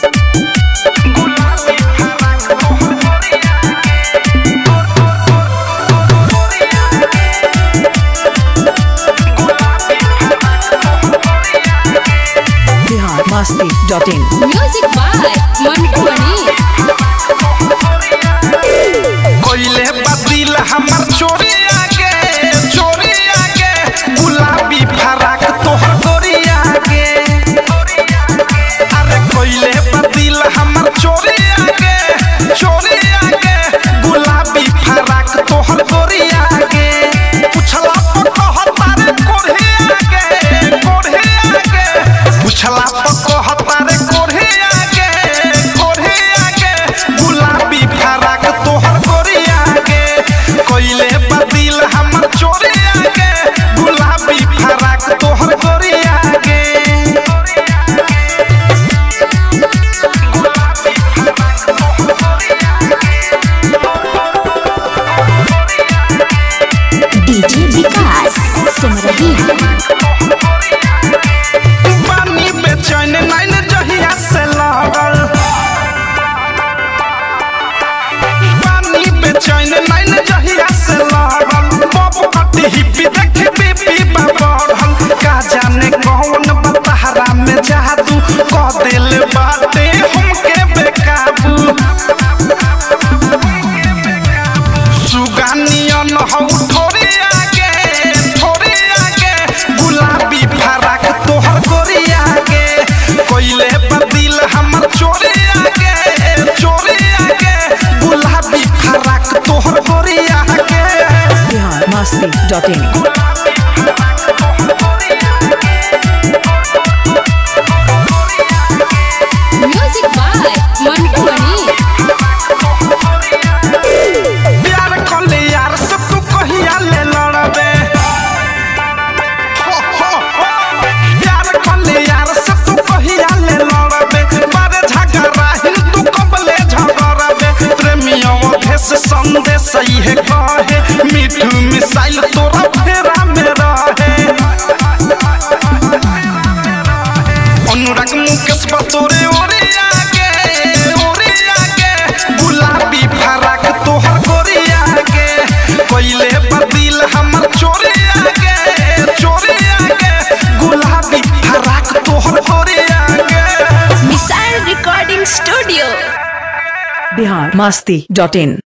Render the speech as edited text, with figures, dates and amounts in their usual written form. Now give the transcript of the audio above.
masti.in Music by Mantu Mani कोइले बदिल हमर चोरिया के गुलाबी फराक तोहर गोरिया के अरे कोइले बदिल हमर चोरिया के गुलाबी फराक तोहर गोरिया के पुछला पर कहता रे कोढ़िया के पुछला पर कहता रे कोढ़िया के गुलाबी फराक तोहर गोरिया के कोइले बदिल हमर चोरिया के गुलाबी फराक तोहर गोरिया के DJ विकास सुन रही पानी बेचैन नैन जहिया से लागल पानी बेचैन नैन जहिया से लागल बाबू कटी हिप्पी देखे बीपी बढ़ल का जाने कौन बतहरा में जादू कह दिल बाटे हमके बेकाबू सुगानियन हौ थोड़िया के गुलाबी फराक तोहर गोरिया के कोइले बदिल हमर चोरिया के गुलाबी फराक तोहर गोरिया के masti.in Music by Mantu Mani प्यार कले यार से तू कहिया ले लड़बे प्यार कले यार से तू कहिया ले लड़बे बारे झगड़ा हिल तू कबले झगड़बे प्रेमियों भेस संदेश सही है कहे मीठू मिसाइल तोरा फेरा में रहे अनुराग मुकेश बतोरे ओरिया के गुलाबी फराक तोहर गोरिया के कोइले बदिल हमर चोरिया के गुलाबी फराक तोहर गोरिया के Missile Recording Studio biharmasti.in